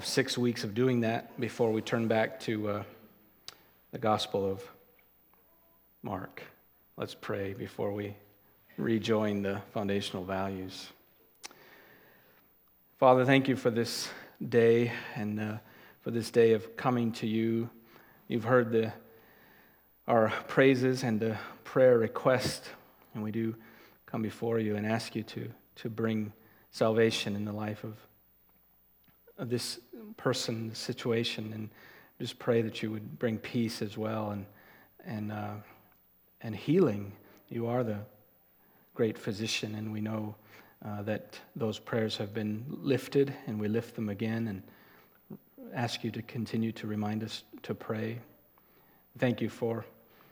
6 weeks of doing that before we turn back to the Gospel of Mark. Let's pray before we rejoin the foundational values. Father, thank you for this day and for this day of coming to you. You've heard our praises and the prayer request, and we do come before you and ask you to bring salvation in the life of this person, this situation, and just pray that you would bring peace as well and healing. You are the great physician, and we know that those prayers have been lifted, and we lift them again and ask you to continue to remind us to pray. Thank you for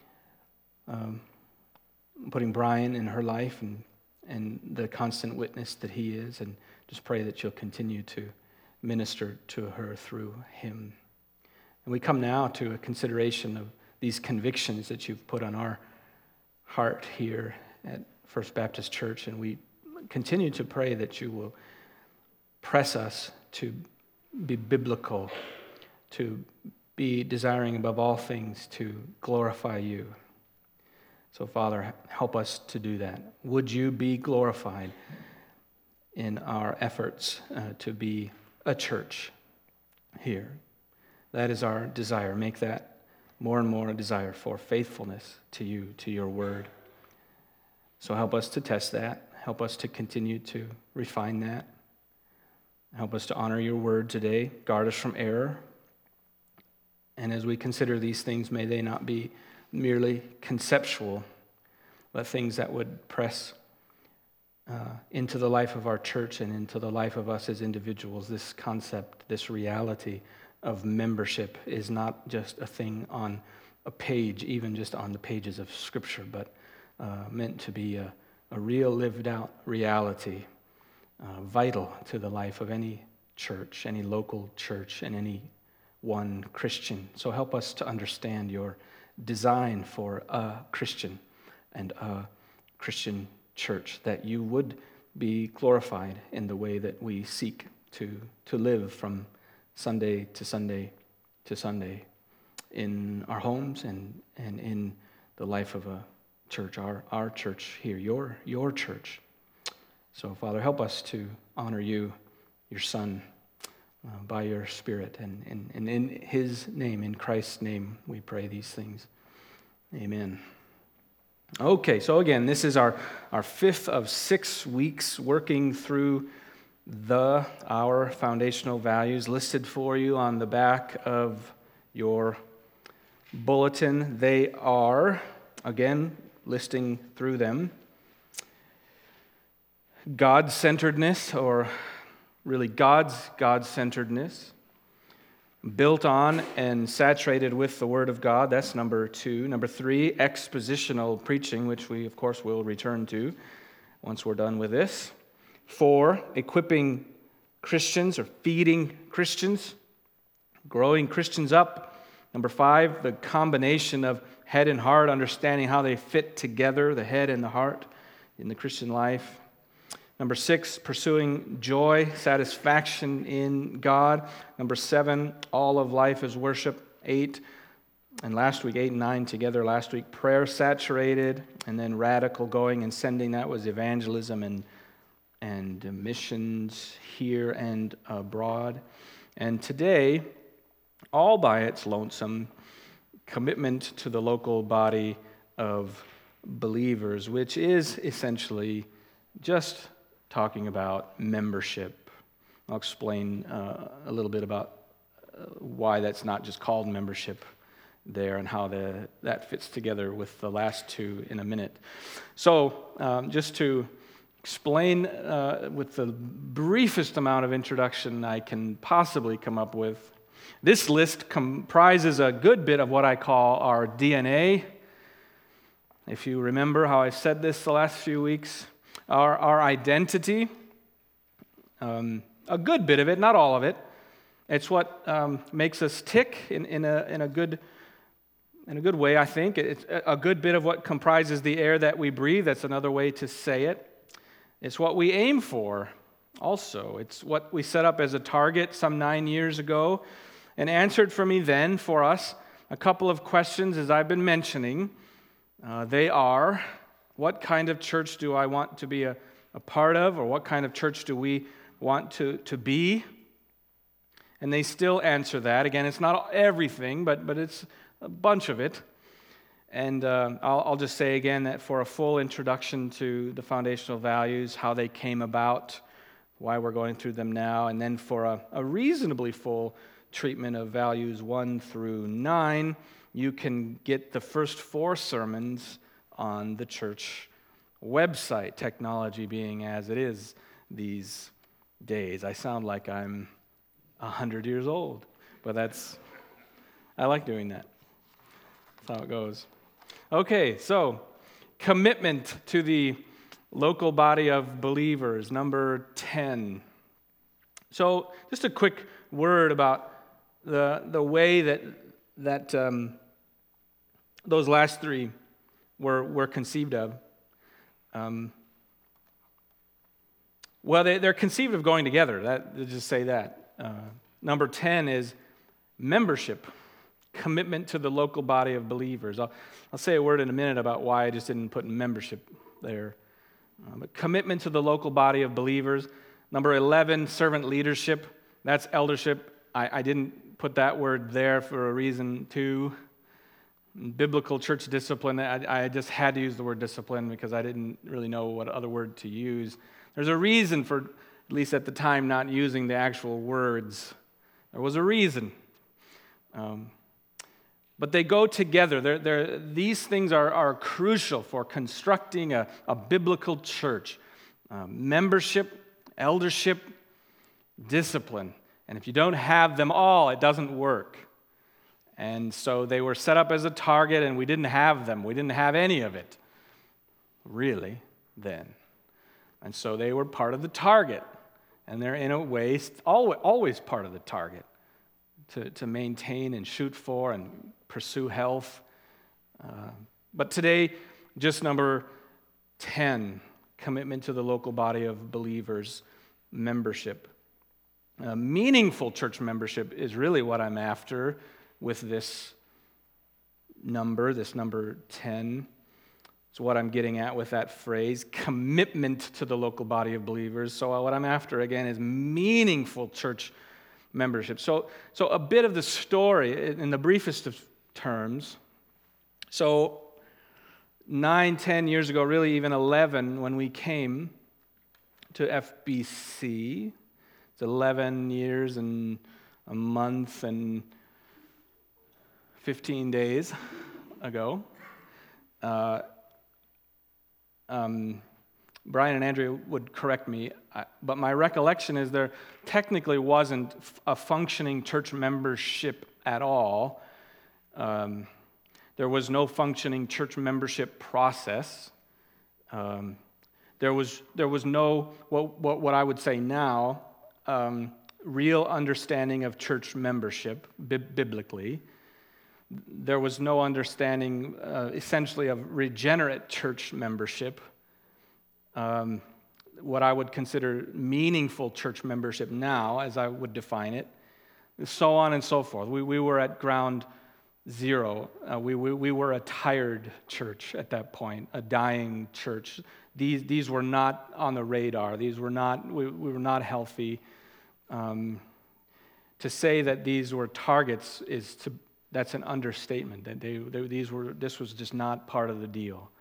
putting Brian in her life and the constant witness that he is, and just pray that you'll continue to minister to her through him. And we come now to a consideration of these convictions that you've put on our heart here at First Baptist Church, and we continue to pray that you will press us to be biblical, to be desiring above all things to glorify you. So, Father, help us to do that. Would you be glorified in our efforts to be a church here? That is our desire. Make that more and more a desire for faithfulness to you, to your word. So help us to test that. Help us to continue to refine that. Help us to honor your word today. Guard us from error. And as we consider these things, may they not be merely conceptual, but things that would press into the life of our church and into the life of us as individuals. This concept, this reality of membership is not just a thing on a page, even just on the pages of Scripture, but meant to be a real lived out reality, vital to the life of any church, any local church, and any one Christian. So help us to understand your design for a Christian and a Christian church, that you would be glorified in the way that we seek to live from Sunday to Sunday to Sunday in our homes and in the life of a church, our church here, your church. So, Father, help us to honor you, your Son, by your Spirit. And in his name, in Christ's name, we pray these things. Amen. Okay, so again, this is our fifth of 6 weeks working through our foundational values listed for you on the back of your bulletin. They are, again, listing through them, God-centeredness, or really God's God-centeredness, built on and saturated with the Word of God. That's number 2. Number 3, expositional preaching, which we, of course, will return to once we're done with this. 4, equipping Christians or feeding Christians, growing Christians up. Number 5, the combination of head and heart, understanding how they fit together, the head and the heart in the Christian life. Number 6, pursuing joy, satisfaction in God. Number 7, all of life is worship. 8, and last week, 8 and 9 together last week, prayer saturated, and then radical going and sending. That was evangelism and missions here and abroad. And today, all by its lonesome, commitment to the local body of believers, which is essentially just talking about membership. I'll explain a little bit about why that's not just called membership there and how that fits together with the last 2 in a minute. So just to explain with the briefest amount of introduction I can possibly come up with, this list comprises a good bit of what I call our DNA. If you remember how I said this the last few weeks, our identity, a good bit of it, not all of it. It's what makes us tick in a good way, I think. It's a good bit of what comprises the air that we breathe. That's another way to say it. It's what we aim for also. It's what we set up as a target some 9 years ago, and answered for me then, for us, a couple of questions as I've been mentioning. They are, what kind of church do I want to be a part of, or what kind of church do we want to be? And they still answer that. Again, it's not everything, but it's a bunch of it. And I'll just say again that for a full introduction to the foundational values, how they came about, why we're going through them now, and then for a reasonably full treatment of values 1 through 9, you can get the first 4 sermons on the church website, technology being as it is these days. I sound like I'm 100 years old, but I like doing that. That's how it goes. Okay, so commitment to the local body of believers, number 10. So just a quick word about the way that those last 3 were conceived of. Well, they're conceived of going together. Just say that. Number 10 is membership, commitment to the local body of believers. I'll say a word in a minute about why I just didn't put membership there. But commitment to the local body of believers. Number 11, servant leadership. That's eldership. I didn't put that word there for a reason too. Biblical church discipline, I just had to use the word discipline because I didn't really know what other word to use. There's a reason for, at least at the time, not using the actual words. There was a reason. But they go together. These things are crucial for constructing a biblical church. Membership, eldership, discipline. And if you don't have them all, it doesn't work. And so they were set up as a target, and we didn't have them. We didn't have any of it, really, then. And so they were part of the target. And they're, in a way, always part of the target to maintain and shoot for and pursue health. But today, just number 10, commitment to the local body of believers, membership. Meaningful church membership is really what I'm after with this number 10. It's what I'm getting at with that phrase, commitment to the local body of believers. So what I'm after, again, is meaningful church membership. So a bit of the story in the briefest of terms. So 9, 10 years ago, really even 11, when we came to FBC, it's 11 years and a month and 15 days ago. Brian and Andrea would correct me, but my recollection is there technically wasn't a functioning church membership at all. There was no functioning church membership process. There was no, what I would say now, real understanding of church membership biblically. There was no understanding, essentially, of regenerate church membership, what I would consider meaningful church membership now, as I would define it, so on and so forth. We were at ground zero. We were a tired church at that point, a dying church. These were not on the radar. We were not healthy. To say that these were targets that's an understatement. That this was just not part of the deal.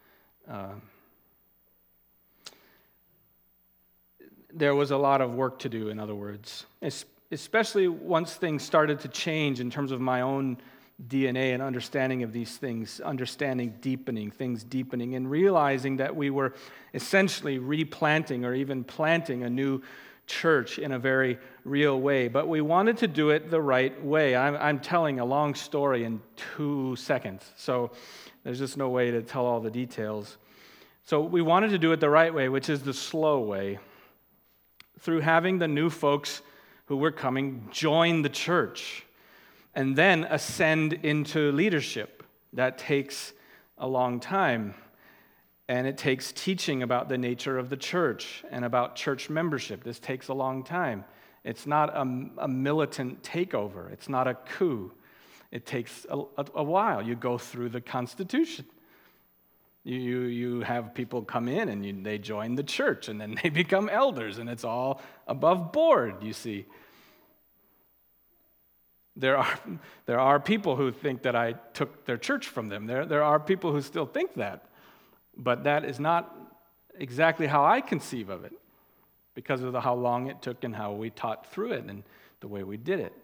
There was a lot of work to do, in other words, especially once things started to change in terms of my own DNA and understanding of these things, things deepening, and realizing that we were essentially replanting or even planting a new church in a very real way. But we wanted to do it the right way. I'm telling a long story in 2 seconds, so there's just no way to tell all the details. So we wanted to do it the right way, which is the slow way, through having the new folks who were coming join the church and then ascend into leadership. That takes a long time. And it takes teaching about the nature of the church and about church membership. This takes a long time. It's not a militant takeover. It's not a coup. It takes a while. You go through the Constitution. You have people come in and they join the church and then they become elders, and it's all above board, you see. There are people who think that I took their church from them. There are people who still think that. But that is not exactly how I conceive of it, because of how long it took and how we taught through it and the way we did it.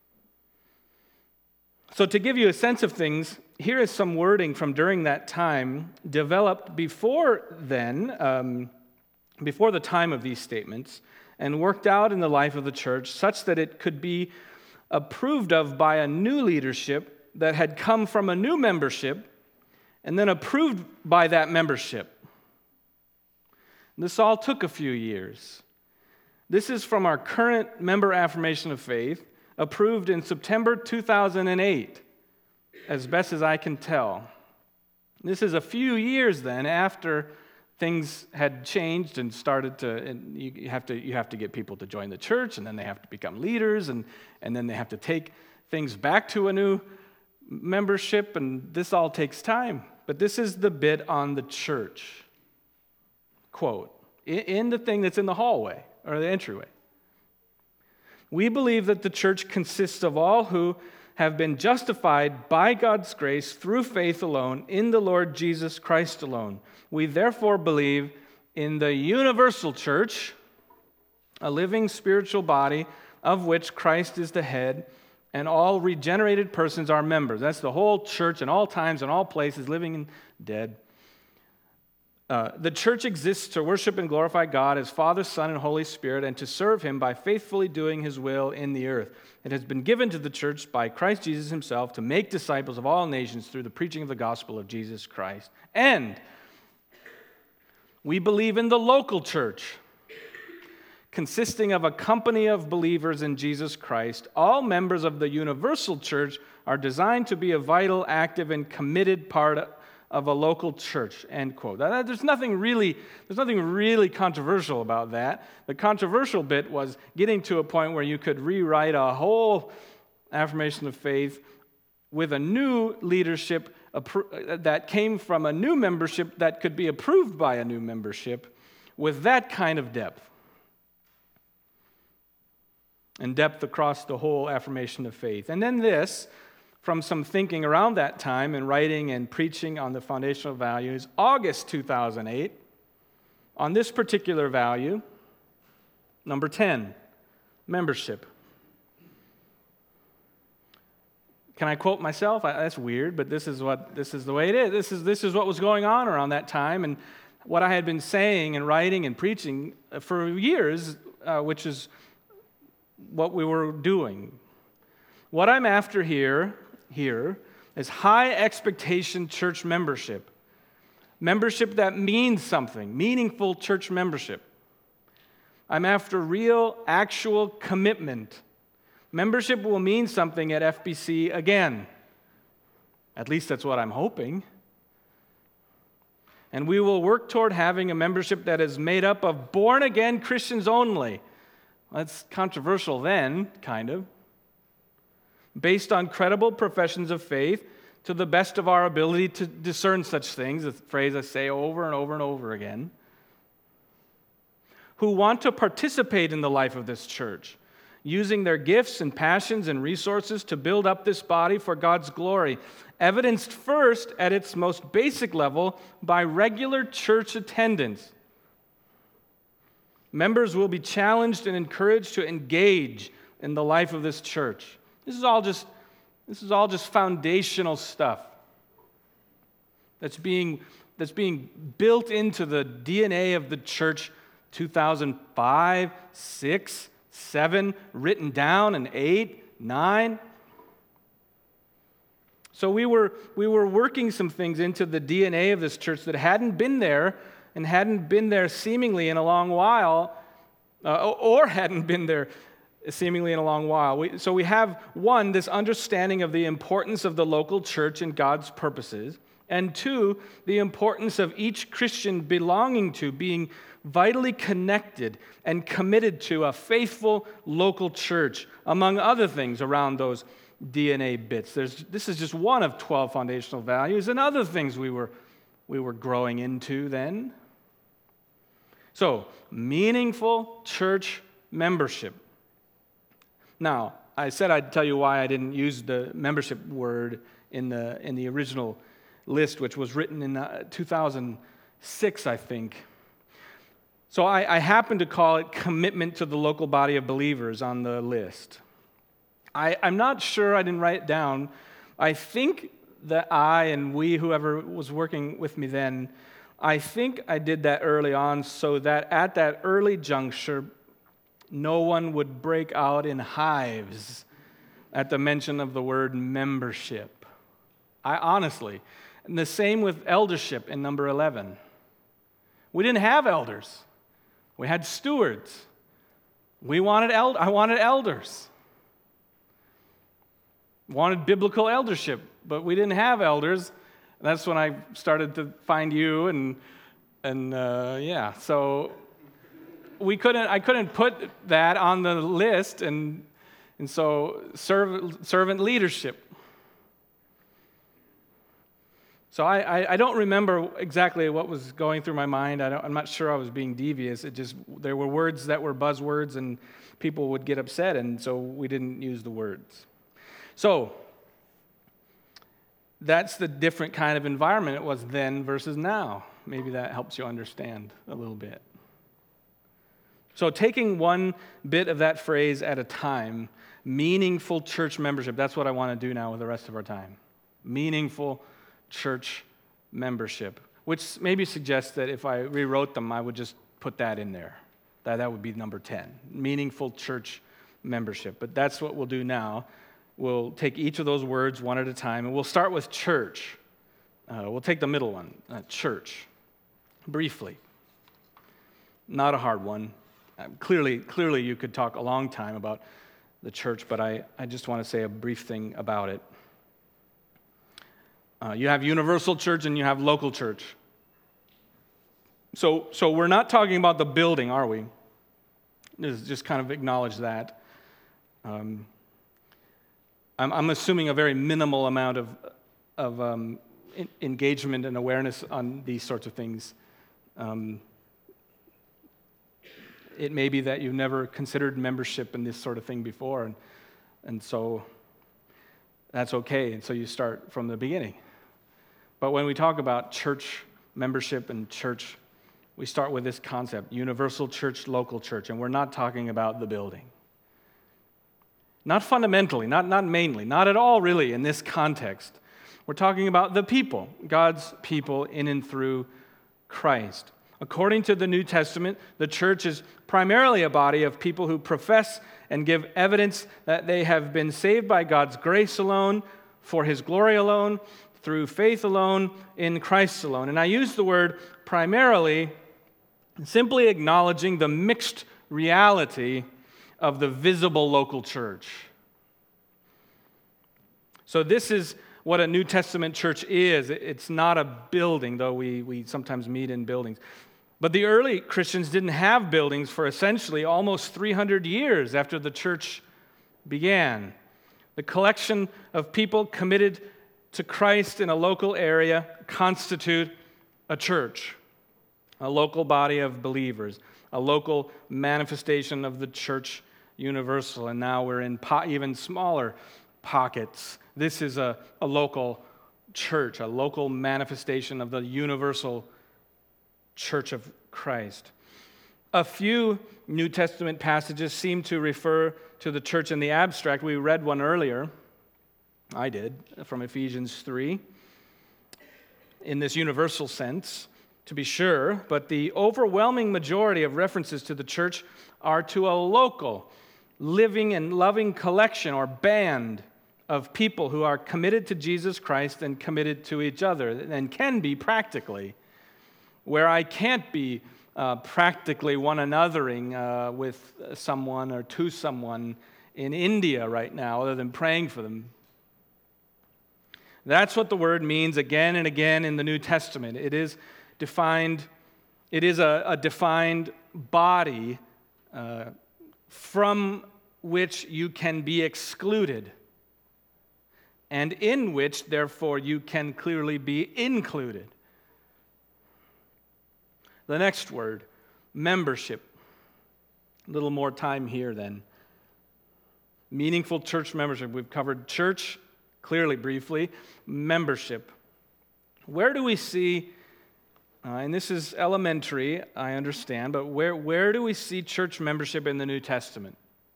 So to give you a sense of things, here is some wording from during that time, developed before then, before the time of these statements, and worked out in the life of the church such that it could be approved of by a new leadership that had come from a new membership, and then approved by that membership. This all took a few years. This is from our current member affirmation of faith, approved in September 2008, as best as I can tell. This is a few years then after things had changed and started to, and you have to get people to join the church, and then they have to become leaders, and then they have to take things back to a new membership, and this all takes time. But this is the bit on the church. Quote, in the thing that's in the hallway or the entryway. We believe that the church consists of all who have been justified by God's grace through faith alone in the Lord Jesus Christ alone. We therefore believe in the universal church, a living spiritual body of which Christ is the head, and all regenerated persons are members. That's the whole church in all times and all places, living and dead. The church exists to worship and glorify God as Father, Son, and Holy Spirit, and to serve Him by faithfully doing His will in the earth. It has been given to the church by Christ Jesus Himself to make disciples of all nations through the preaching of the gospel of Jesus Christ. And we believe in the local church, consisting of a company of believers in Jesus Christ. All members of the universal church are designed to be a vital, active, and committed part of a local church, end quote. Now, there's nothing really controversial about that. The controversial bit was getting to a point where you could rewrite a whole affirmation of faith with a new leadership that came from a new membership that could be approved by a new membership with that kind of depth. And depth across the whole affirmation of faith. And then this, from some thinking around that time and writing and preaching on the foundational values, August 2008, on this particular value, number 10, membership. Can I quote myself? That's weird, but this is the way it is. This is what was going on around that time, and what I had been saying and writing and preaching for years, which is what we were doing. What I'm after here is high expectation church membership. Membership that means something, meaningful church membership. I'm after real, actual commitment. Membership will mean something at FBC again. At least that's what I'm hoping. And we will work toward having a membership that is made up of born-again Christians only. That's controversial then, kind of. Based on credible professions of faith to the best of our ability to discern such things, a phrase I say over and over and over again, who want to participate in the life of this church, using their gifts and passions and resources to build up this body for God's glory, evidenced first at its most basic level by regular church attendance. Members will be challenged and encouraged to engage in the life of this church. This is all just foundational stuff that's being built into the DNA of the church 2005, 6, 7, written down in 8, 9. So we were working some things into the DNA of this church that hadn't been there and hadn't been there seemingly in a long while, or hadn't been there seemingly in a long while. So we have, one, this understanding of the importance of the local church and God's purposes, And two, the importance of each Christian belonging to, being vitally connected and committed to a faithful local church, among other things around those DNA bits. This is just one of 12 foundational values and other things we were growing into then. So, meaningful church membership. Now, I said I'd tell you why I didn't use the membership word in the original list, which was written in 2006, I think. So I happened to call it commitment to the local body of believers on the list. I'm not sure, I didn't write it down. I think that I and we, whoever was working with me then, I think I did that early on so that at that early juncture, no one would break out in hives at the mention of the word membership. Honestly. And the same with eldership in number 11. We didn't have elders. We had stewards. I wanted elders. Wanted biblical eldership, but we didn't have elders. That's when I started to find you, and so I couldn't put that on the list, and so servant leadership. So I don't remember exactly what was going through my mind. I'm not sure I was being devious. There were words that were buzzwords, and people would get upset, and so we didn't use the words. So that's the different kind of environment it was then versus now. Maybe that helps you understand a little bit. So taking one bit of that phrase at a time, meaningful church membership, that's what I want to do now with the rest of our time. Meaningful church membership, which maybe suggests that if I rewrote them, I would just put that in there. That would be number 10, meaningful church membership. But that's what we'll do now. We'll take each of those words one at a time, and we'll start with church. We'll take the middle one, church, briefly. Not a hard one. Clearly, you could talk a long time about the church, but I just want to say a brief thing about it. You have universal church and you have local church. So we're not talking about the building, are we? Just kind of acknowledge that. I'm assuming a very minimal amount of engagement and awareness on these sorts of things. It may be that you've never considered membership and this sort of thing before, and so that's okay, and so you start from the beginning. But when we talk about church membership and church, we start with this concept, universal church, local church, and we're not talking about the building. Not fundamentally, not mainly, not at all really in this context. We're talking about the people, God's people in and through Christ. According to the New Testament, the church is primarily a body of people who profess and give evidence that they have been saved by God's grace alone, for His glory alone, through faith alone, in Christ alone. And I use the word primarily, simply acknowledging the mixed reality of the visible local church. So this is what a New Testament church is. It's not a building, though we sometimes meet in buildings. But the early Christians didn't have buildings for essentially almost 300 years after the church began. The collection of people committed to Christ in a local area constitute a church, a local body of believers, a local manifestation of the church universal. And now we're in even smaller pockets. This is a local church, a local manifestation of the universal church of Christ. A few New Testament passages seem to refer to the church in the abstract. We read one earlier. I did, from Ephesians 3, in this universal sense, to be sure, but the overwhelming majority of references to the church are to a local, living and loving collection or band of people who are committed to Jesus Christ and committed to each other, and can be practically, where I can't be practically one anothering with someone or to someone in India right now, other than praying for them. That's what the word means again and again in the New Testament. It is defined, it is a defined body from which you can be excluded, and in which, therefore, you can clearly be included. The next word, membership. A little more time here then. Meaningful church membership. We've covered church, clearly, briefly. Membership. Where do we see, and this is elementary, I understand, but where do we see church membership in the New Testament?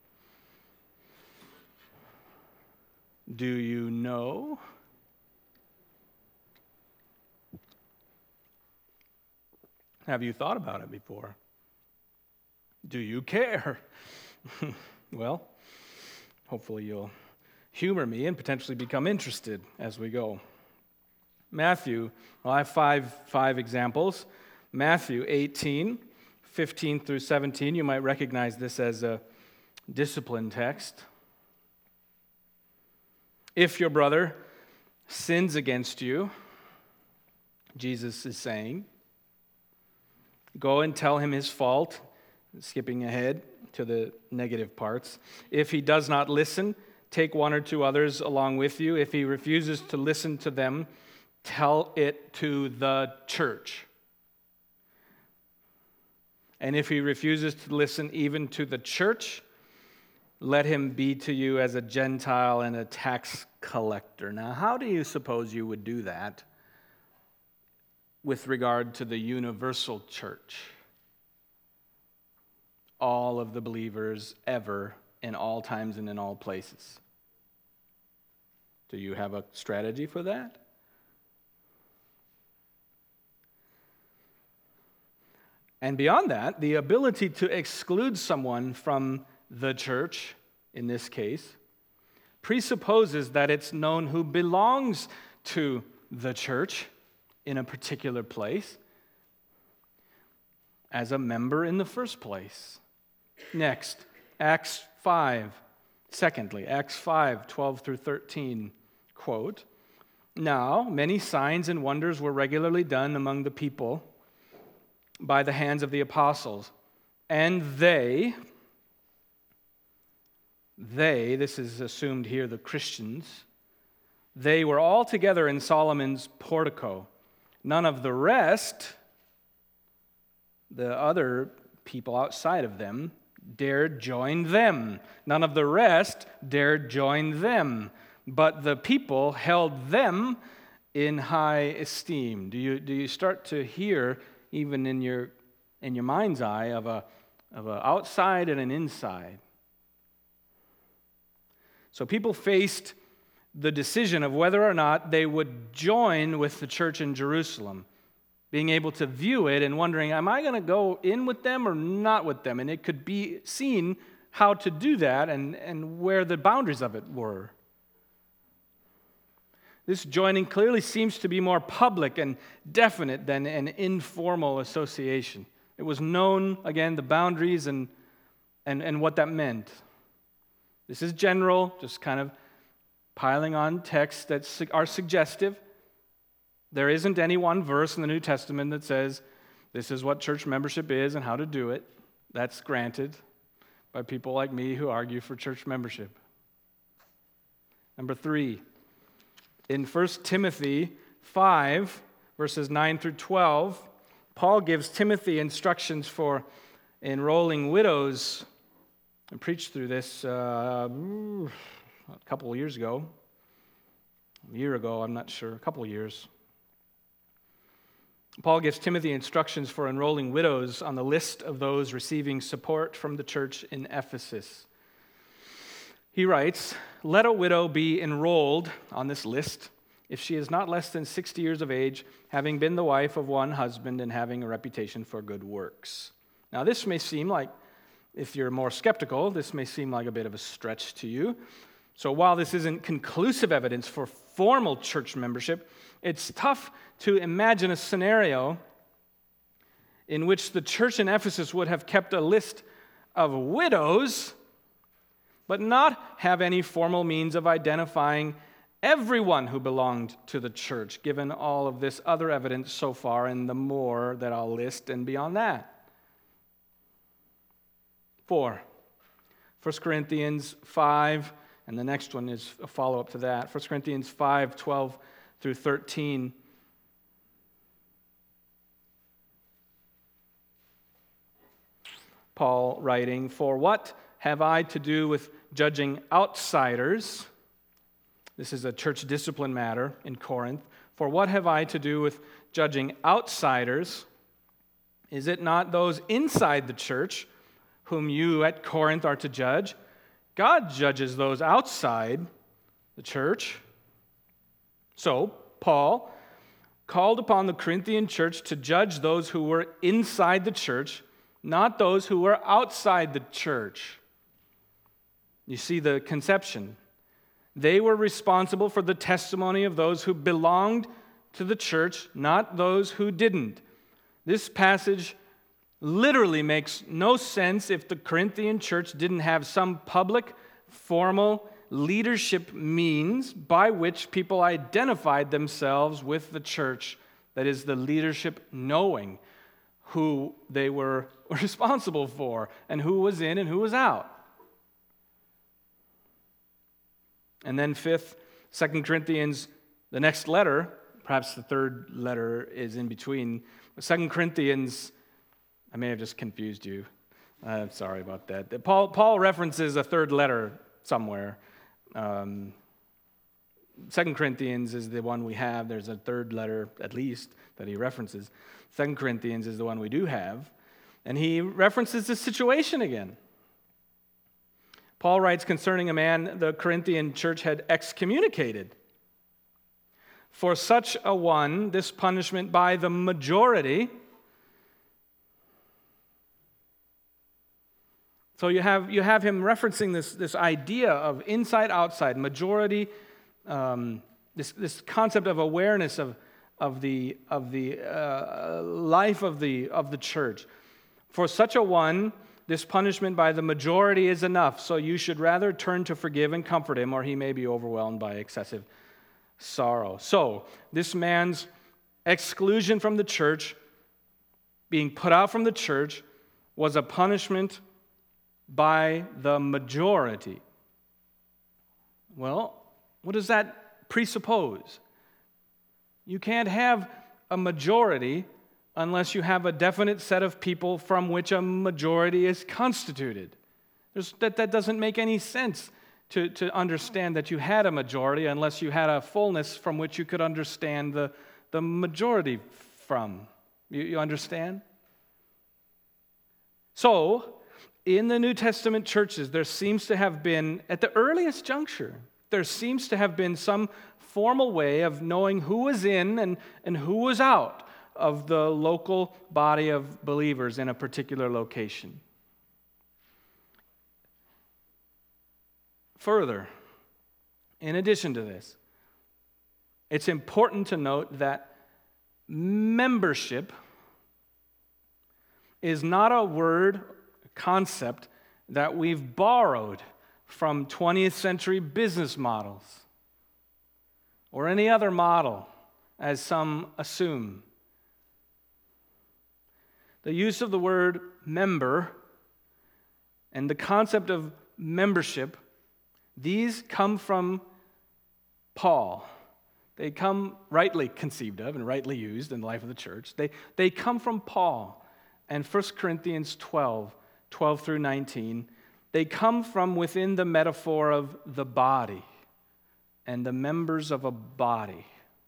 Do you know? Have you thought about it before? Do you care? Well, hopefully you'll humor me and potentially become interested as we go. Matthew, well, I have five examples. Matthew 18, 15 through 17. You might recognize this as a discipline text. If your brother sins against you, Jesus is saying, go and tell him his fault, skipping ahead to the negative parts. If he does not listen, take one or two others along with you. If he refuses to listen to them, tell it to the church. And if he refuses to listen even to the church, let him be to you as a Gentile and a tax collector. Now, how do you suppose you would do that with regard to the universal church? All of the believers ever, in all times and in all places. Do you have a strategy for that? And beyond that, the ability to exclude someone from the church, in this case, presupposes that it's known who belongs to the church in a particular place as a member in the first place. Next, Acts 5. Secondly, Acts 5, 12 through 13, quote, now many signs and wonders were regularly done among the people by the hands of the apostles, and they, this is assumed here, the Christians, they were all together in Solomon's portico. None of the rest, the other people outside of them, dared join them. None of the rest dared join them, but the people held them in high esteem. Do you start to hear, even in your mind's eye, of a outside and an inside? So people faced the decision of whether or not they would join with the church in Jerusalem, being able to view it and wondering, am I going to go in with them or not with them? And it could be seen how to do that and where the boundaries of it were. This joining clearly seems to be more public and definite than an informal association. It was known, again, the boundaries and what that meant. This is general, just kind of piling on texts that are suggestive. There isn't any one verse in the New Testament that says this is what church membership is and how to do it. That's granted by people like me who argue for church membership. Number 3, in 1 Timothy 5, verses 9 through 12, Paul gives Timothy instructions for enrolling widows. I preached through this a couple of years ago. A year ago, I'm not sure, a couple of years. Paul gives Timothy instructions for enrolling widows on the list of those receiving support from the church in Ephesus. He writes, let a widow be enrolled on this list if she is not less than 60 years of age, having been the wife of one husband and having a reputation for good works. Now this may seem like, if you're more skeptical, this may seem like a bit of a stretch to you. So while this isn't conclusive evidence for formal church membership, it's tough to imagine a scenario in which the church in Ephesus would have kept a list of widows, but not have any formal means of identifying everyone who belonged to the church, given all of this other evidence so far and the more that I'll list and beyond that. 4, 1 Corinthians 5, and the next one is a follow-up to that. 1 Corinthians 5, 12 through 13. Paul writing, "For what have I to do with judging outsiders?" This is a church discipline matter in Corinth. "For what have I to do with judging outsiders? Is it not those inside the church whom you at Corinth are to judge? God judges those outside the church." So, Paul called upon the Corinthian church to judge those who were inside the church, not those who were outside the church. You see the conception. They were responsible for the testimony of those who belonged to the church, not those who didn't. This passage literally makes no sense if the Corinthian church didn't have some public, formal leadership means by which people identified themselves with the church. That is, the leadership knowing who they were responsible for and who was in and who was out. And then fifth, 2 Corinthians, the next letter, perhaps the third letter is in between. 2 Corinthians, I may have just confused you. I'm sorry about that. Paul references a third letter somewhere. 2 Corinthians is the one we have. There's a third letter, at least, that he references. 2 Corinthians is the one we do have. And he references this situation again. Paul writes concerning a man the Corinthian church had excommunicated. "For such a one, this punishment by the majority." So you have him referencing this idea of inside-outside, majority, this concept of awareness of the life of the church. "For such a one, this punishment by the majority is enough, so you should rather turn to forgive and comfort him, or he may be overwhelmed by excessive sorrow." So, this man's exclusion from the church, being put out from the church, was a punishment by the majority. Well, what does that presuppose? You can't have a majority unless you have a definite set of people from which a majority is constituted. That doesn't make any sense to understand that you had a majority unless you had a fullness from which you could understand the majority from. You understand? So, in the New Testament churches, there seems to have been, at the earliest juncture, there seems to have been some formal way of knowing who was in and who was out of the local body of believers in a particular location. Further, in addition to this, it's important to note that membership is not a word, a concept that we've borrowed from 20th century business models or any other model, as some assume. The use of the word member and the concept of membership, these come from Paul. They come rightly conceived of and rightly used in the life of the church. They come from Paul and 1 Corinthians 12 through 19. They come from within the metaphor of the body and the members of a body,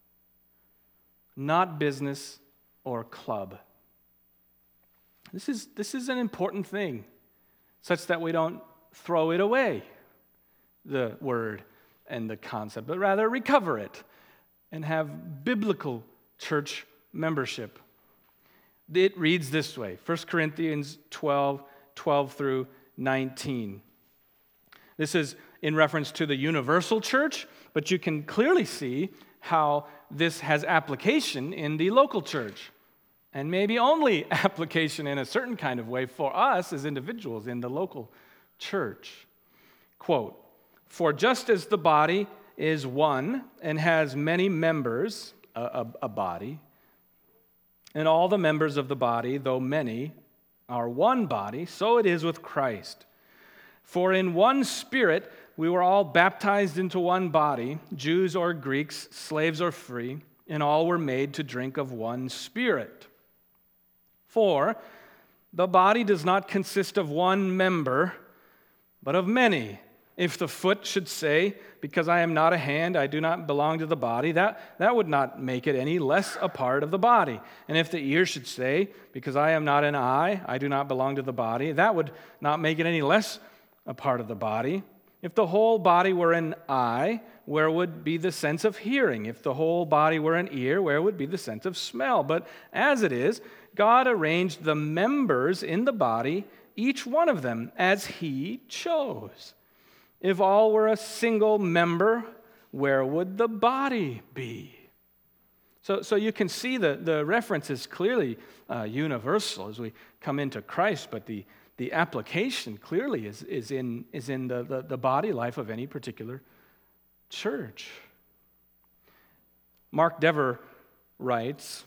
not business or club. This is an important thing, such that we don't throw it away, the word and the concept, but rather recover it and have biblical church membership. It reads this way, 1 Corinthians 12 through 19. This is in reference to the universal church, but you can clearly see how this has application in the local church. And maybe only application in a certain kind of way for us as individuals in the local church. Quote, "For just as the body is one and has many members, a body, and all the members of the body, though many, are one body, so it is with Christ. For in one Spirit we were all baptized into one body, Jews or Greeks, slaves or free, and all were made to drink of one Spirit. For the body does not consist of one member, but of many. If the foot should say, because I am not a hand, I do not belong to the body, that would not make it any less a part of the body. And if the ear should say, because I am not an eye, I do not belong to the body, that would not make it any less a part of the body. If the whole body were an eye, where would be the sense of hearing? If the whole body were an ear, where would be the sense of smell? But as it is, God arranged the members in the body, each one of them, as He chose. If all were a single member, where would the body be? So you can see the reference is clearly universal as we come into Christ, but the application clearly is in the body life of any particular church. Mark Dever writes,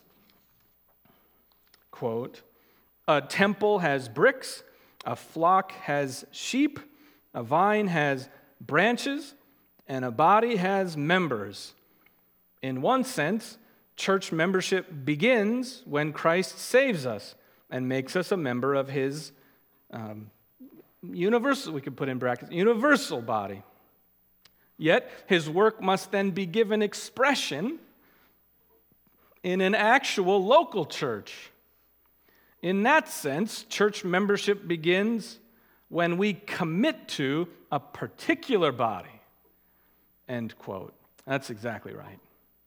quote, "A temple has bricks, a flock has sheep, a vine has branches, and a body has members. In one sense, church membership begins when Christ saves us and makes us a member of His universal, we could put in brackets, universal body. Yet, His work must then be given expression in an actual local church. In that sense, church membership begins when we commit to a particular body." End quote. That's exactly right.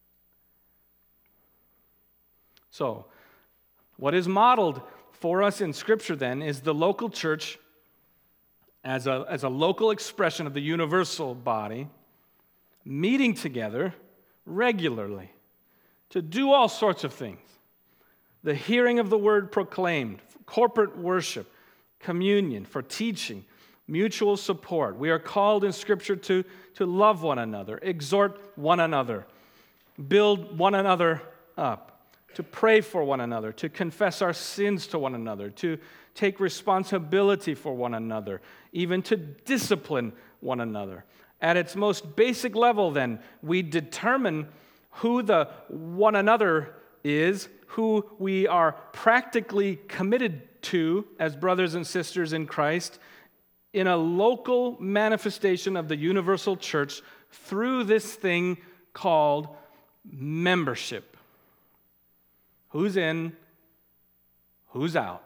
So, what is modeled for us in Scripture then is the local church as a local expression of the universal body, meeting together regularly to do all sorts of things. The hearing of the word proclaimed, corporate worship, communion, for teaching, mutual support. We are called in Scripture to love one another, exhort one another, build one another up, to pray for one another, to confess our sins to one another, to take responsibility for one another, even to discipline one another. At its most basic level, then, we determine who the one another is, who we are practically committed to as brothers and sisters in Christ in a local manifestation of the universal church through this thing called membership. Who's in, who's out?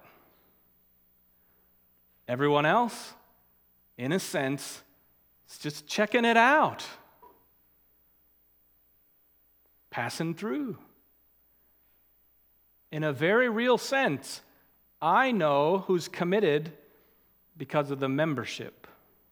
Everyone else, in a sense, is just checking it out, passing through. In a very real sense, I know who's committed because of the membership.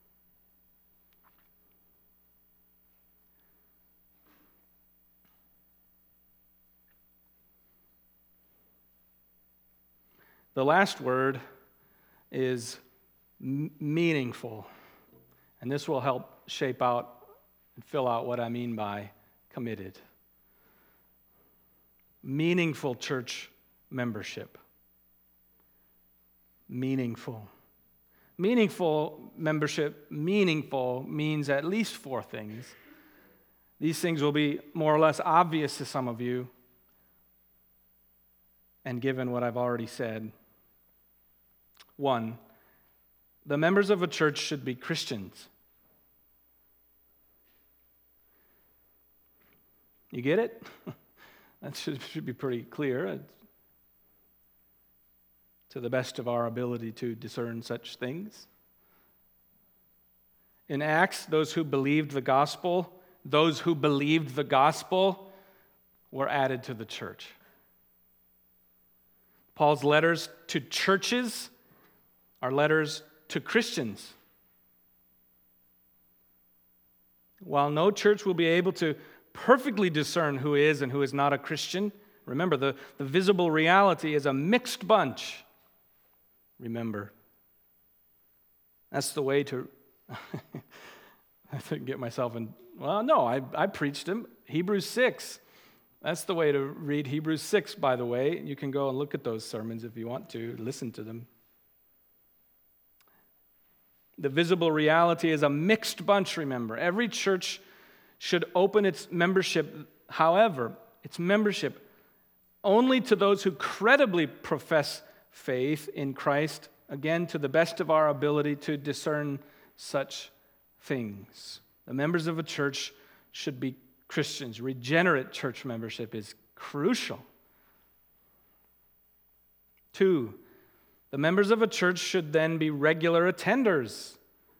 The last word is meaningful, and this will help shape out and fill out what I mean by committed. Meaningful church membership. Meaningful. Meaningful membership, meaningful means at least 4 things. These things will be more or less obvious to some of you, and given what I've already said. 1, the members of a church should be Christians. You get it? That should be pretty clear. To the best of our ability to discern such things. In Acts, those who believed the gospel were added to the church. Paul's letters to churches are letters to Christians. While no church will be able to perfectly discern who is and who is not a Christian, remember, the visible reality is a mixed bunch. Remember, that's the way to I get myself in Well, no, I preached them. Hebrews 6. That's the way to read Hebrews 6, by the way. You can go and look at those sermons if you want to, listen to them. The visible reality is a mixed bunch, remember. Every church should open its membership, however, its membership only to those who credibly profess faith in Christ, again, to the best of our ability to discern such things. The members of a church should be Christians. Regenerate church membership is crucial. 2, the members of a church should then be regular attenders.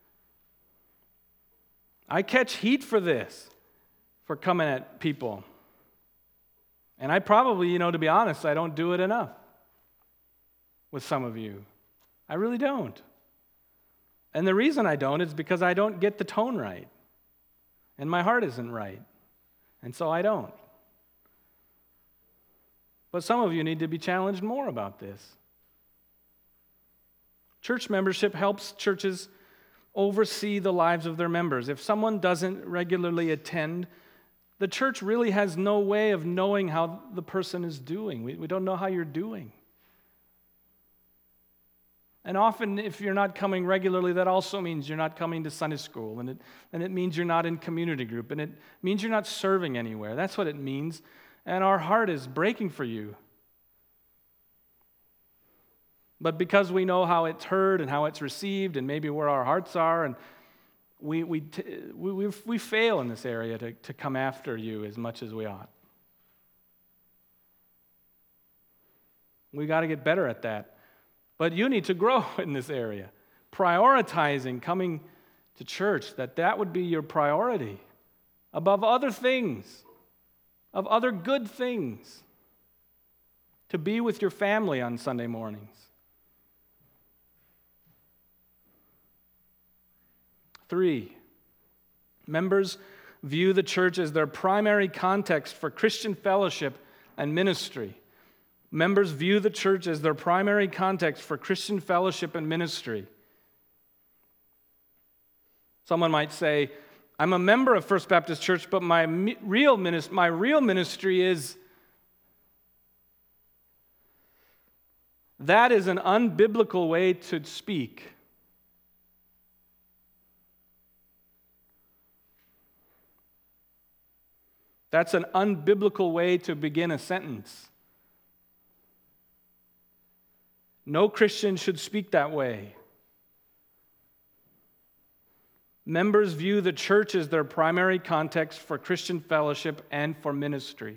I catch heat for this, for coming at people. And I probably, to be honest, I don't do it enough with some of you. I really don't. And the reason I don't is because I don't get the tone right. And my heart isn't right. And so I don't. But some of you need to be challenged more about this. Church membership helps churches oversee the lives of their members. If someone doesn't regularly attend, the church really has no way of knowing how the person is doing. We don't know how you're doing. And often, if you're not coming regularly, that also means you're not coming to Sunday school, and it means you're not in community group, and it means you're not serving anywhere. That's what it means, and our heart is breaking for you. But because we know how it's heard and how it's received, and maybe where our hearts are, and we fail in this area to come after you as much as we ought. We got to get better at that. But you need to grow in this area. Prioritizing coming to church, that would be your priority above other things, of other good things. To be with your family on Sunday mornings. 3, members view the church as their primary context for Christian fellowship and ministry. Members view the church as their primary context for Christian fellowship and ministry. Someone might say, I'm a member of First Baptist Church, but my real ministry is... That is an unbiblical way to speak. That's an unbiblical way to begin a sentence. No Christian should speak that way. Members view the church as their primary context for Christian fellowship and for ministry.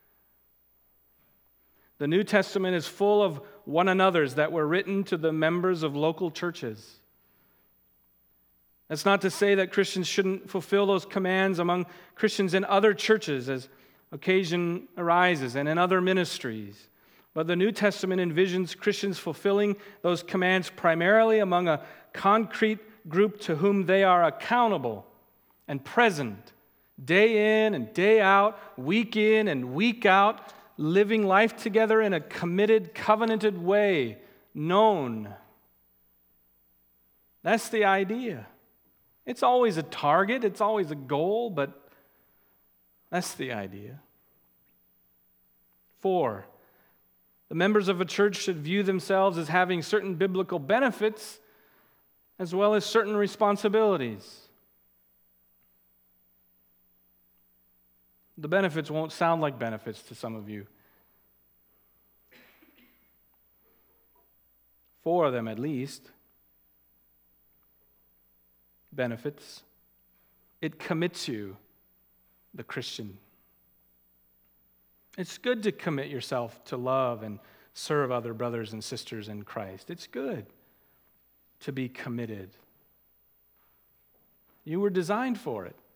The New Testament is full of one another's that were written to the members of local churches. That's not to say that Christians shouldn't fulfill those commands among Christians in other churches as occasion arises and in other ministries. But the New Testament envisions Christians fulfilling those commands primarily among a concrete group to whom they are accountable and present, day in and day out, week in and week out, living life together in a committed, covenanted way, known. That's the idea. It's always a target, it's always a goal, but that's the idea. 4, the members of a church should view themselves as having certain biblical benefits as well as certain responsibilities. The benefits won't sound like benefits to some of you. 4 of them at least. Benefits. It commits you, the Christian. It's good to commit yourself to love and serve other brothers and sisters in Christ. It's good to be committed. You were designed for it.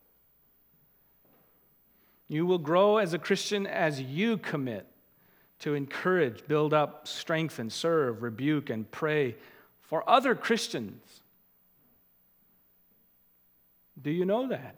You will grow as a Christian as you commit to encourage, build up, strengthen, serve, rebuke, and pray for other Christians. Do you know that?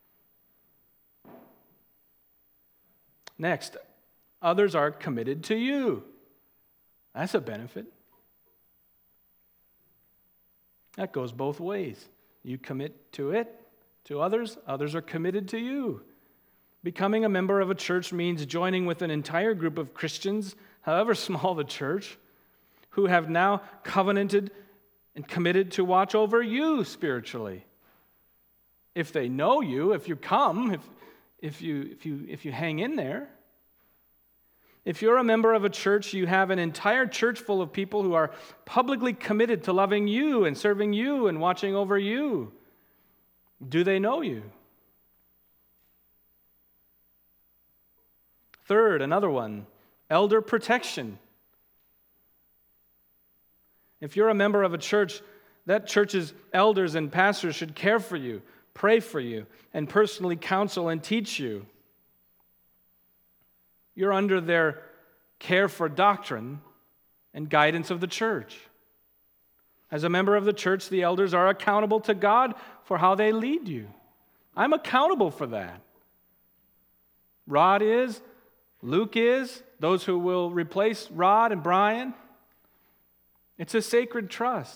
Next, others are committed to you. That's a benefit. That goes both ways. You commit to it, to others, others are committed to you. Becoming a member of a church means joining with an entire group of Christians, however small the church, who have now covenanted and committed to watch over you spiritually. If they know you, if you come, if you hang in there. If you're a member of a church, you have an entire church full of people who are publicly committed to loving you and serving you and watching over you. Do they know you? Third, another one, elder protection. If you're a member of a church, that church's elders and pastors should care for you, pray for you, and personally counsel and teach you. You're under their care for doctrine and guidance of the church. As a member of the church, the elders are accountable to God for how they lead you. I'm accountable for that. Rod is, Luke is, those who will replace Rod and Brian. It's a sacred trust.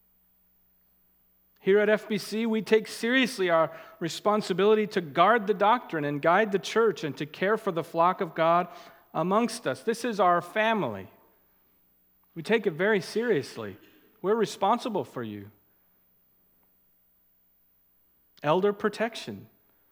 Here at FBC, we take seriously our responsibility to guard the doctrine and guide the church and to care for the flock of God amongst us. This is our family. We take it very seriously. We're responsible for you. Elder protection.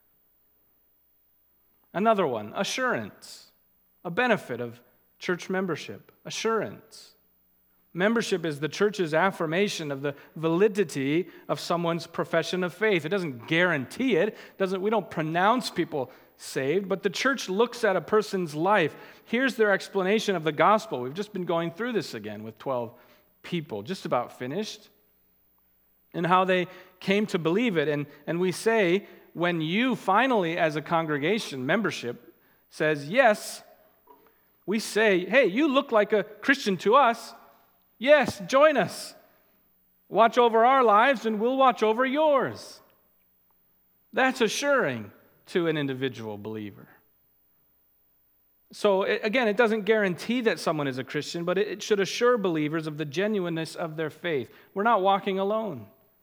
Another one, assurance. A benefit of church membership. Assurance. Membership is the church's affirmation of the validity of someone's profession of faith. It doesn't guarantee it. We don't pronounce people saved, but the church looks at a person's life. Here's their explanation of the gospel. We've just been going through this again with 12 people, just about finished, and how they came to believe it. And we say, when you finally, as a congregation, membership, says yes, we say, hey, you look like a Christian to us. Yes, join us. Watch over our lives and we'll watch over yours. That's assuring to an individual believer. So again, it doesn't guarantee that someone is a Christian, but it should assure believers of the genuineness of their faith. We're not walking alone.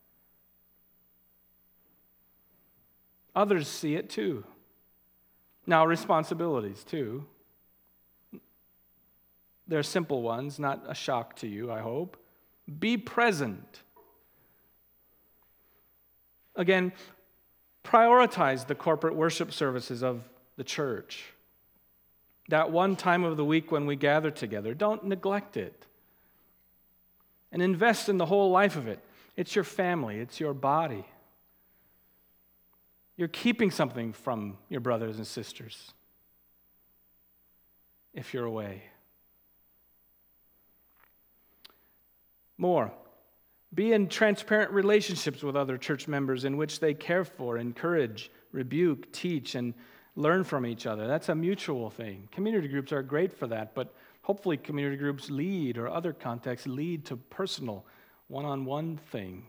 Others see it too. Now, responsibilities too. They're simple ones, not a shock to you, I hope. Be present. Again, prioritize the corporate worship services of the church. That one time of the week when we gather together, don't neglect it. And invest in the whole life of it. It's your family, it's your body. You're keeping something from your brothers and sisters if you're away. More, be in transparent relationships with other church members in which they care for, encourage, rebuke, teach, and learn from each other. That's a mutual thing. Community groups are great for that, but hopefully community groups lead, or other contexts lead to personal, one-on-one things.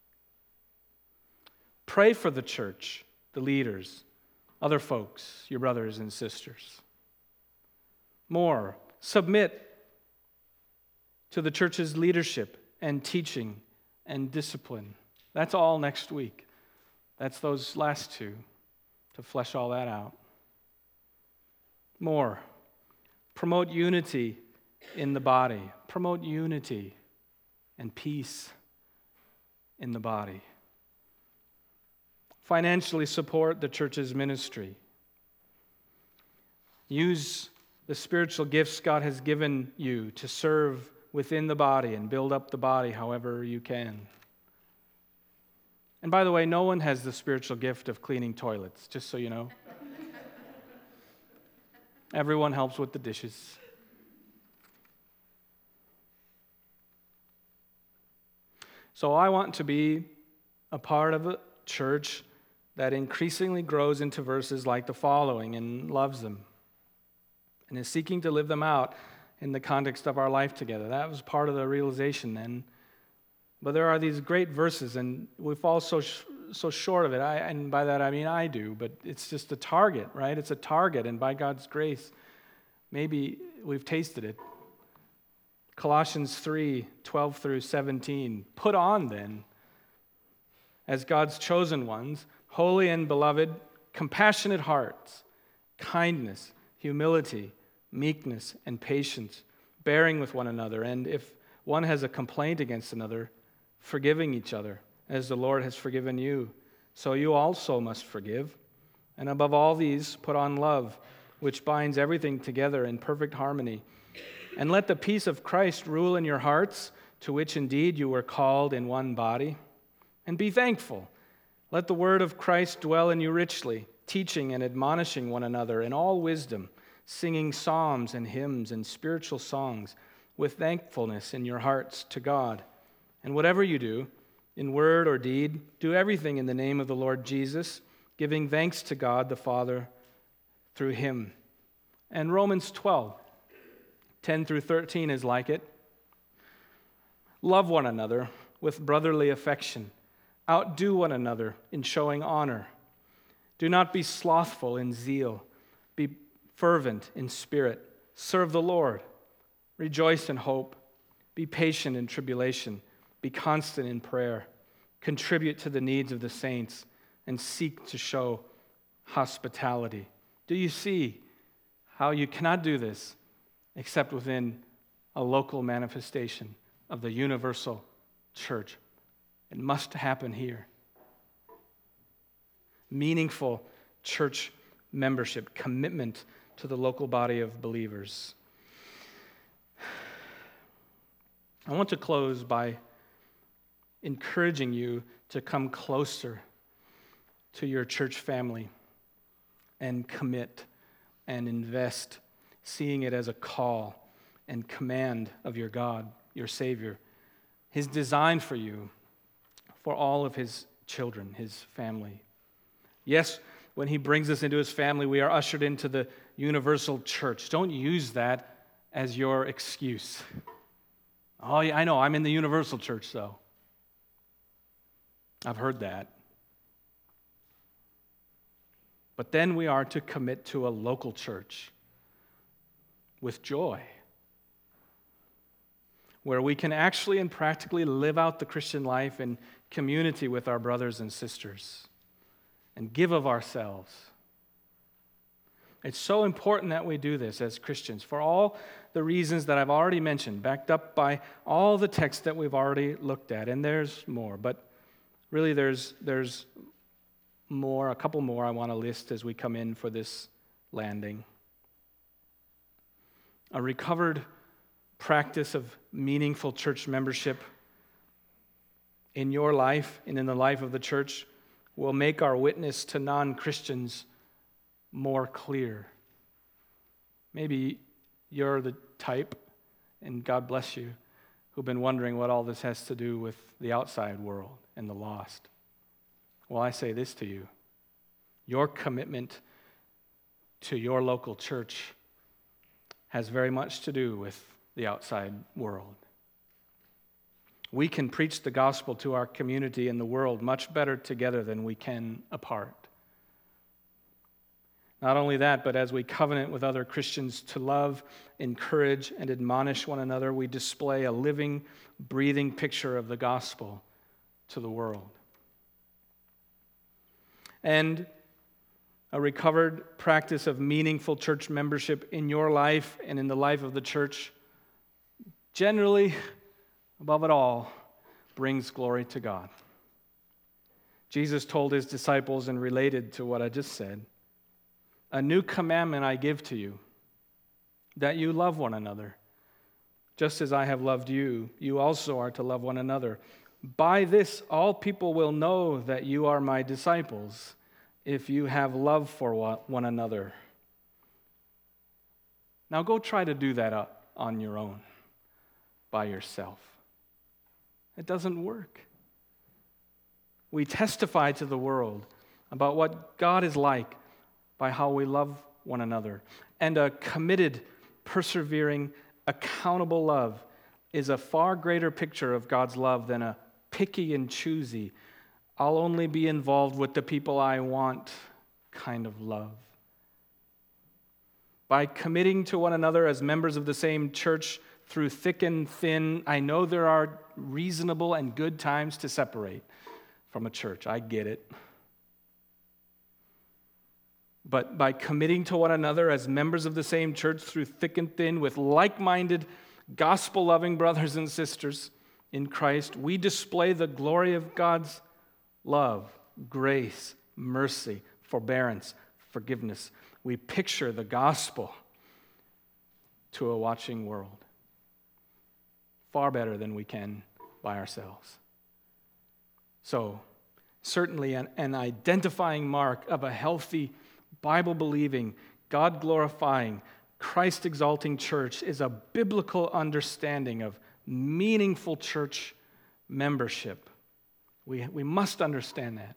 Pray for the church, the leaders, other folks, your brothers and sisters. More, submit to the church's leadership and teaching and discipline. That's all next week. That's those last two to flesh all that out. More, promote unity in the body. Promote unity and peace in the body. Financially support the church's ministry. Use the spiritual gifts God has given you to serve within the body and build up the body however you can. And by the way, no one has the spiritual gift of cleaning toilets, just so you know. Everyone helps with the dishes. So I want to be a part of a church that increasingly grows into verses like the following and loves them and is seeking to live them out in the context of our life together. That was part of the realization then. But there are these great verses, and we fall so short of it. And by that I mean I do, but it's just a target, right? It's a target, and by God's grace, maybe we've tasted it. Colossians 3:12 through 17. Put on then, as God's chosen ones, holy and beloved, compassionate hearts, kindness, humility, meekness, and patience, bearing with one another, and if one has a complaint against another, forgiving each other, as the Lord has forgiven you, so you also must forgive. And above all these, put on love, which binds everything together in perfect harmony. And let the peace of Christ rule in your hearts, to which indeed you were called in one body. And be thankful. Let the word of Christ dwell in you richly, teaching and admonishing one another in all wisdom, singing psalms and hymns and spiritual songs with thankfulness in your hearts to God. And whatever you do, in word or deed, do everything in the name of the Lord Jesus, giving thanks to God the Father through him. And Romans 12, 10 through 13 is like it. Love one another with brotherly affection. Outdo one another in showing honor. Do not be slothful in zeal. Be fervent in spirit. Serve the Lord. Rejoice in hope. Be patient in tribulation. Be constant in prayer. Contribute to the needs of the saints and seek to show hospitality. Do you see how you cannot do this except within a local manifestation of the universal church? It must happen here. Meaningful church membership, commitment to the local body of believers. I want to close by encouraging you to come closer to your church family and commit and invest, seeing it as a call and command of your God, your Savior, his design for you, for all of his children, his family. Yes, when he brings us into his family, we are ushered into the universal church. Don't use that as your excuse. Oh, yeah, I know, I'm in the universal church, though. I've heard that. But then we are to commit to a local church with joy, where we can actually and practically live out the Christian life in community with our brothers and sisters and give of ourselves. It's so important that we do this as Christians for all the reasons that I've already mentioned, backed up by all the texts that we've already looked at, and there's more, but really there's more, a couple more I want to list as we come in for this landing. A recovered practice of meaningful church membership in your life and in the life of the church will make our witness to non-Christians more clear. Maybe you're the type, and God bless you, who've been wondering what all this has to do with the outside world and the lost. Well, I say this to you. Your commitment to your local church has very much to do with the outside world. We can preach the gospel to our community and the world much better together than we can apart. Not only that, but as we covenant with other Christians to love, encourage, and admonish one another, we display a living, breathing picture of the gospel to the world. And a recovered practice of meaningful church membership in your life and in the life of the church, generally, above it all, brings glory to God. Jesus told his disciples, and related to what I just said, "A new commandment I give to you, that you love one another. Just as I have loved you, you also are to love one another. By this, all people will know that you are my disciples, if you have love for one another." Now go try to do that on your own, by yourself. It doesn't work. We testify to the world about what God is like by how we love one another. And a committed, persevering, accountable love is a far greater picture of God's love than a picky and choosy, I'll only be involved with the people I want kind of love. By committing to one another as members of the same church through thick and thin, I know there are reasonable and good times to separate from a church. I get it. but by committing to one another as members of the same church through thick and thin with like-minded, gospel-loving brothers and sisters in Christ, we display the glory of God's love, grace, mercy, forbearance, forgiveness. We picture the gospel to a watching world far better than we can by ourselves. So, certainly an identifying mark of a healthy, Bible-believing, God-glorifying, Christ-exalting church is a biblical understanding of meaningful church membership. We must understand that.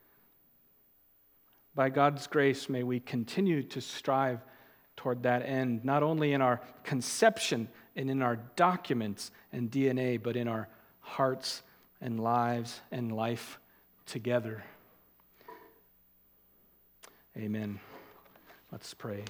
By God's grace, may we continue to strive toward that end, not only in our conception and in our documents and DNA, but in our hearts and lives and life together. Amen. Let's pray.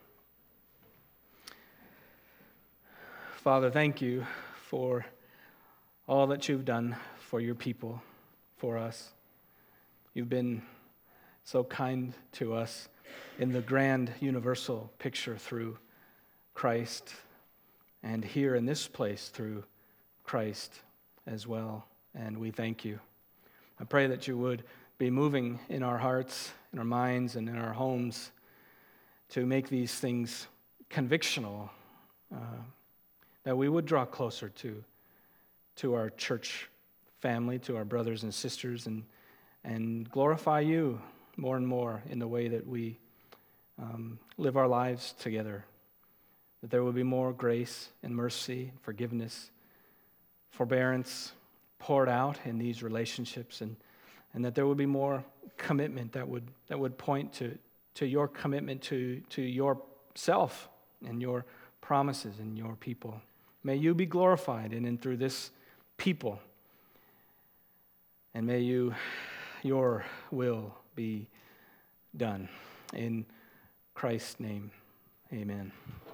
Father, thank you for all that you've done for your people, for us. You've been so kind to us in the grand universal picture through Christ, and here in this place through Christ as well. And we thank you. I pray that you would be moving in our hearts, in our minds, and in our homes to make these things convictional, that we would draw closer to our church family, to our brothers and sisters, and glorify you more and more in the way that we live our lives together. That there will be more grace and mercy, forgiveness, forbearance poured out in these relationships, and that there would be more commitment that would point to your commitment to yourself and your promises and your people. May you be glorified in and through this people, and may your will be done. In Christ's name, amen.